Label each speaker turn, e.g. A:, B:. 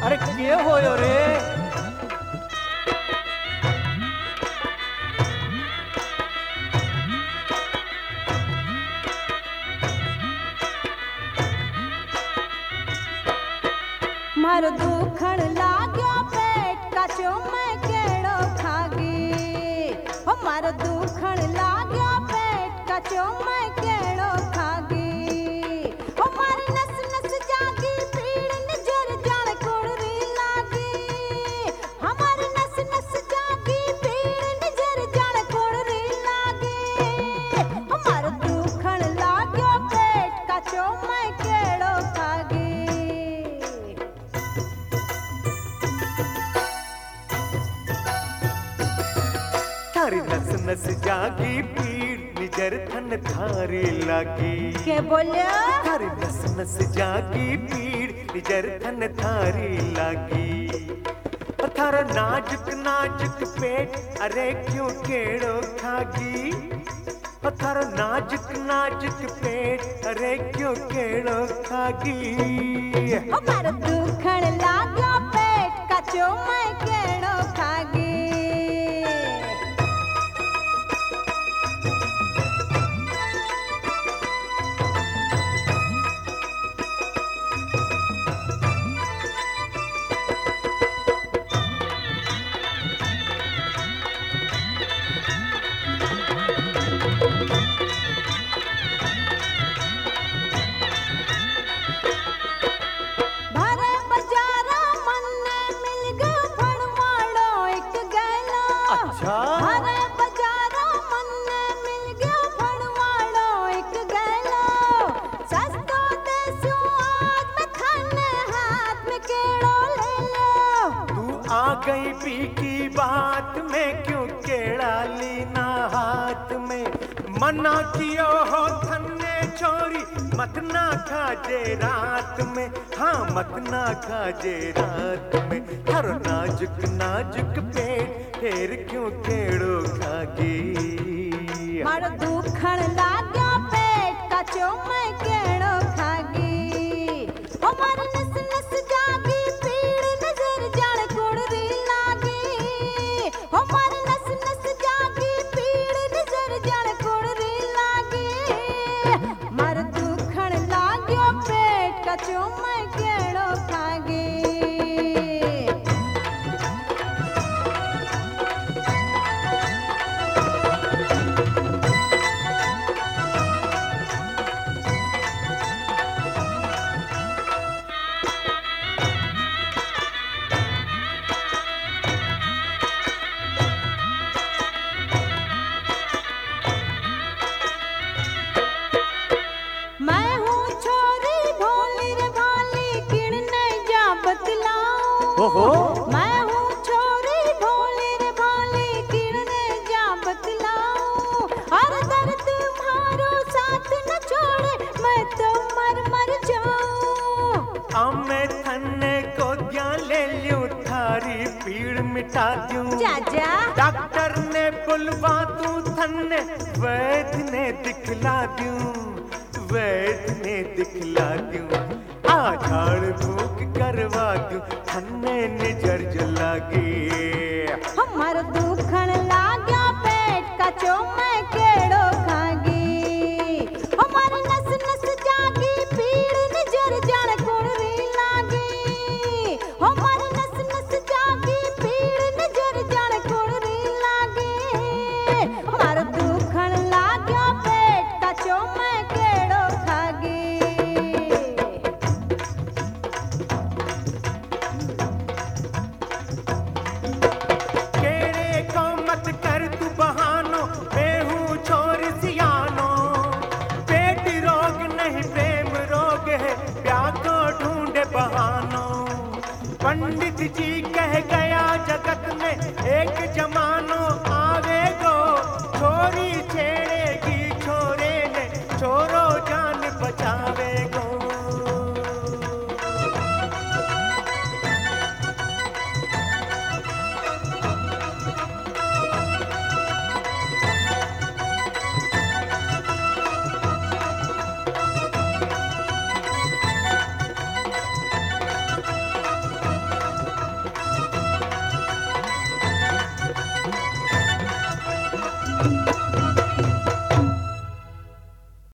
A: अरे के होयो रे?
B: मारो दुखण लाग्यो पेट कचो मैं केड़ो खागी। हो मारो दुखण लाग्यो पेट कचो मैं केड़ो खागी। हो मारी नस नस जागी पीड़ निजर जान कुड़री लागी। हमारी नस नस जागी पीड़ निजर जान कुड़री लागी। हो मारो दुखण लाग्यो पेट कचो मैं केड़ो खागी।
C: थारी नस नस जागी पीड़ निजर थन थारी लागी।
B: के बोलियो?
C: थारी नस नस जागी पीड़ निजर थन थारी लागी। थारा नाजुक नाजुक पेट अरे क्यों केड़ो खागी। थारा नाजुक नाजुक पेट अरे क्यों केड़ो खागी।
B: हो मारो दुखण लाग्यो पेट कचो मैं केड़ो खागी। भरे बाजारा मन्ने मिल गयो फड़वाड़ो एक गैलो।
A: अच्छा
B: भरे बाजारा मन्ने मिल गयो फड़वाड़ो एक गैलो। सस्तो देसू आज में थाने हाथ में केड़ो ले लो।
C: तू आ गई पी की बात में क्यों केड़ा लीना हाथ में। मना कियो हो थन्ने छोरी मत ना खाजे रात में। हाँ मत ना खाजे रात में। हर नाजुक नाजुक पेट फिर क्यों केड़ो खागी।
B: मारो दुखण लाग्यो पेट कचो मैं केड़ो खागी। हो मारी नस नस जागी पीड़ नजर जान कुड़री लागी। हो मारी नस नस जागी पीड़ नजर जान कुड़री लागी। मारो दुखण लाग्यो पेट कचो मैं केड़ो खागी। मैं हूँ छोरी भोली रे भाली किणने जा बतलाऊं।
A: ओहो
B: मैं हूँ छोरी भोली रे भाली किणने जा बतलाऊं। हर दर्द तुम्हारो साथ न छोड़े मैं तो मर मर जाऊं।
C: अब मैं थन्ने को क्या ले लूं थारी पीड़ मिटा दूं।
B: जाजा
C: डॉक्टर ने बुलवा दूं थन्ने वैद्य ने दिखला दूं। वैद्य ने दिखला दूं। आ झाड़ फूक करवा दूं थन्ने निजर जलागी।
B: हमार दुखण लाग्यो पेट कचो मैं केड़ो खागी। हमारी नस नस जागी पीड़ निजर जान कुड़री लागी। हमारी नस नस जागी पीड़ निजर जान कुड़री लागी। हमार दुखण लाग्यो पेट कचो मैं केड़ो खागी।
C: केड़े को मत